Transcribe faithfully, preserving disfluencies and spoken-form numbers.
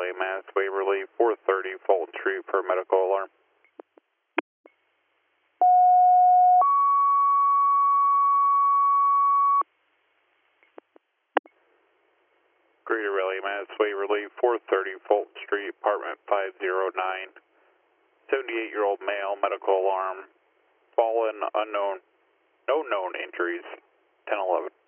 Relay, Mass, Waverly, four thirty Fulton Street for medical alarm. Greater Relay, Mass, Waverly, four thirty Fulton Street, apartment five oh nine. seventy-eight-year-old male, medical alarm, fallen, unknown, no known injuries, ten eleven.